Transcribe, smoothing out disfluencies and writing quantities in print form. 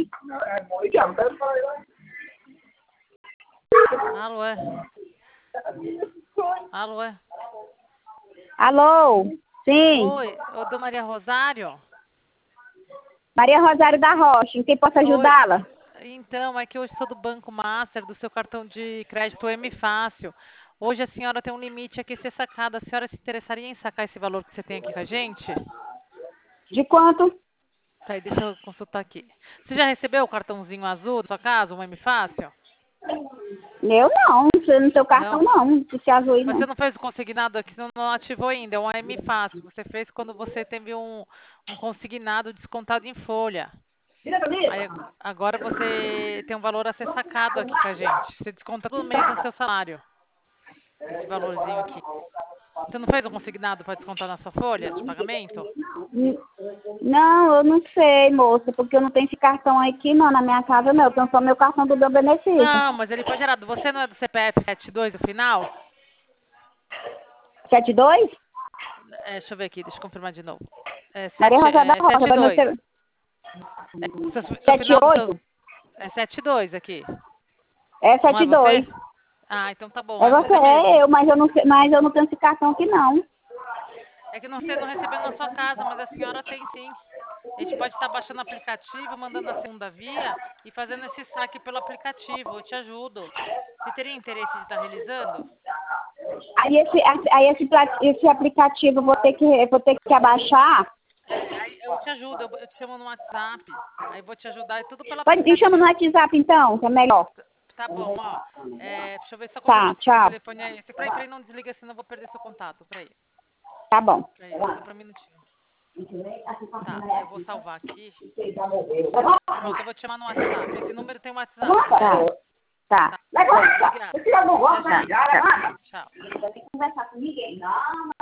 Alô, é? Alô, é? Alô? Sim. Oi, ô, do Maria Rosário? Maria Rosário da Rocha, em quem posso Oi. ajudá-la? Então, é que hoje sou do Banco Master, do seu cartão de crédito M Fácil. Hoje a senhora tem um limite aqui a ser sacado. A senhora se interessaria em sacar esse valor que você tem aqui com a gente? De quanto? Tá aí, deixa eu consultar aqui. Você já recebeu o cartãozinho azul da sua casa, um M Fácil? Eu não, você não tem o cartão Não? não, esse azul aí Mas não. você não fez o consignado aqui, não ativou ainda, é um AM fácil. Você fez quando você teve um consignado descontado em folha. Aí agora você tem um valor a ser sacado aqui com a gente. Você desconta todo mês no seu salário, esse valorzinho aqui. Você não fez um consignado para descontar na sua folha de pagamento? Não, eu não sei, moça, porque eu não tenho esse cartão aqui não, na minha casa não, eu tenho só meu cartão do meu benefício. Não, mas ele foi gerado. Você não é do CPF 72 no final? 72? Deixa eu ver aqui, deixa eu confirmar de novo. Maria Rosário da Rocha, 72. No final do seu. 78? É 72 aqui. É Não é você? 72. Ah, então tá bom, É é você, você é mesmo. eu, mas eu não sei, mas eu não tenho esse cartão aqui não. É que você não recebeu na sua casa, mas a senhora tem sim. A gente pode estar baixando o aplicativo, mandando a segunda via e fazendo esse saque pelo aplicativo. Eu te ajudo. Você teria interesse de estar realizando? Esse aplicativo eu vou ter que abaixar. Aí eu te ajudo, eu te chamo no WhatsApp. Aí eu vou te ajudar, é tudo pelo Me chama no aplicativo. WhatsApp então, que é melhor. Tá bom, ó. Deixa eu ver só Tá, confirmar se seu tchau. telefone é esse. Peraí, não desliga, senão eu vou perder seu contato. Peraí, Tá bom. só pra um minutinho. Tá, eu vou salvar aqui. Pronto, eu vou te chamar no WhatsApp. Esse número tem WhatsApp, não tem? Tá. Tá. Obrigada. Até já. Tchau. Não vai conversar com ninguém, não.